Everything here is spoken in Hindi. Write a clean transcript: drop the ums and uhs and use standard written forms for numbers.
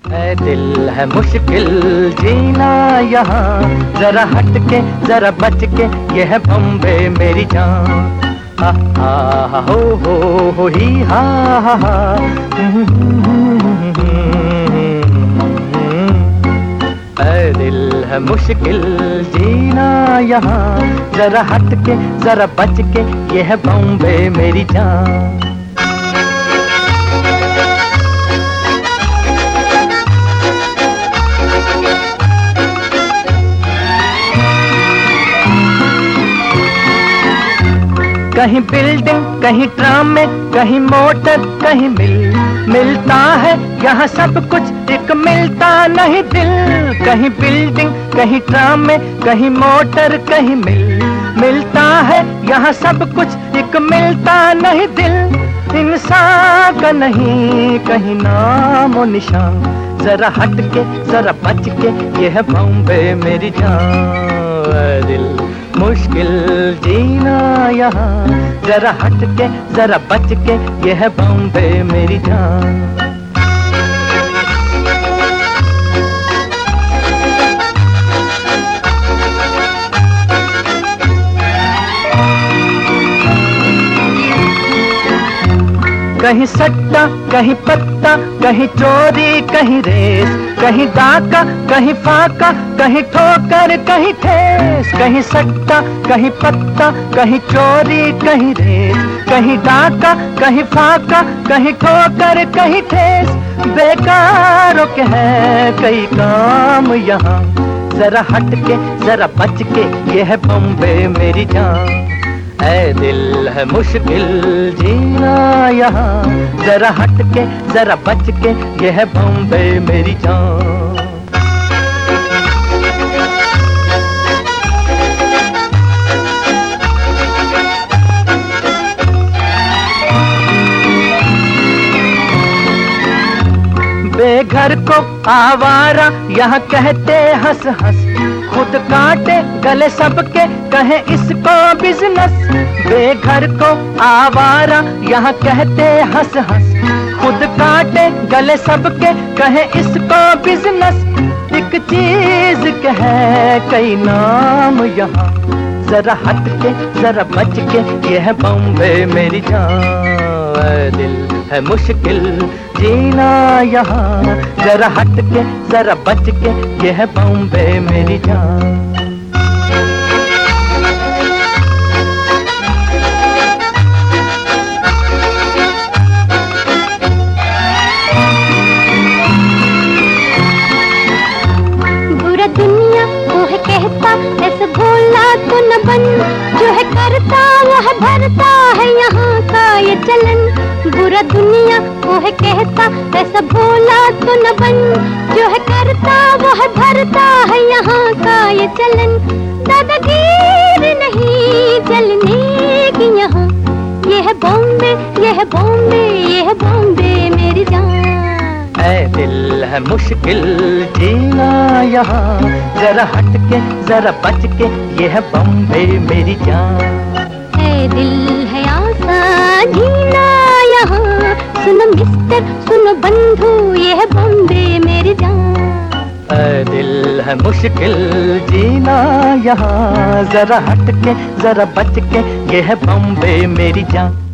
ऐ दिल है मुश्किल जीना यहाँ, जरा हट के जरा बच के, ये है बॉम्बे मेरी जान। हा हा हो ही हा हा। ऐ दिल है मुश्किल जीना यहाँ, जरा हट के जरा बच के, ये है बॉम्बे मेरी जान। कहीं बिल्डिंग कहीं ट्राम में, कहीं मोटर कहीं मिल, मिलता है यहाँ सब कुछ, एक मिलता नहीं दिल। कहीं बिल्डिंग कहीं ट्राम में, कहीं मोटर कहीं मिल, मिलता है यहाँ सब कुछ, एक मिलता नहीं दिल। इंसान का नहीं कहीं नाम निशान, जरा हट के जरा बच के, ये है बॉम्बे मेरी जान। दिल मुश्किल जीना यहाँ, जरा हट के जरा बच के, ये है बॉम्बे मेरी जान। कहीं सट्टा कहीं पत्ता, कहीं चोरी कहीं रेस, कहीं डाका कहीं फाका, कहीं ठोकर कहीं ठेस। कहीं सट्टा कहीं पत्ता, कहीं चोरी कहीं रेस, कहीं डाका कहीं फाका, कहीं ठोकर कहीं ठेस। बेकारों के है कई काम यहाँ, जरा हट के जरा बच के, ये है बॉम्बे मेरी जान। ऐ दिल है मुश्किल जीना यहाँ, जरा हट के जरा बच के, ये है बॉम्बे मेरी जान। बेघर को आवारा यहाँ कहते हंस हंस, खुद काटे गले सबके कहे इसको बिजनेस। बेघर को आवारा यहाँ कहते हंस हंस, खुद काटे गले सबके कहे इसको बिजनेस। एक चीज के है कई नाम यहाँ, जरा हट के जरा बच के, ये है बॉम्बे मेरी जान। दिल है मुश्किल जीना यहाँ, जरा हट के जरा बच के, ये है बॉम्बे मेरी जान। बुरा दुनिया वो है कहता, ऐसे भोला तो न बन, जो है करता वो है भरता है यहाँ का ये चलन। बुरा दुनिया वो है कहता, ऐसा भोला तो न बन, जो है करता वो है भरता है यहाँ का ये चलन। दादागीरी नहीं चलने की यहाँ, ये है बॉम्बे ये है बॉम्बे ये है बॉम्बे मेरी जान। ऐ दिल है मुश्किल जीना यहाँ, जरा हट के जरा बच के, ये है बॉम्बे मेरी जान। ऐ दिल है आसान जीना यहाँ, सुनो मिस्टर सुनो बंधु, ये है बॉम्बे मेरी जान। ऐ दिल है मुश्किल जीना यहाँ, जरा हट के जरा बच के, ये है बॉम्बे मेरी जान।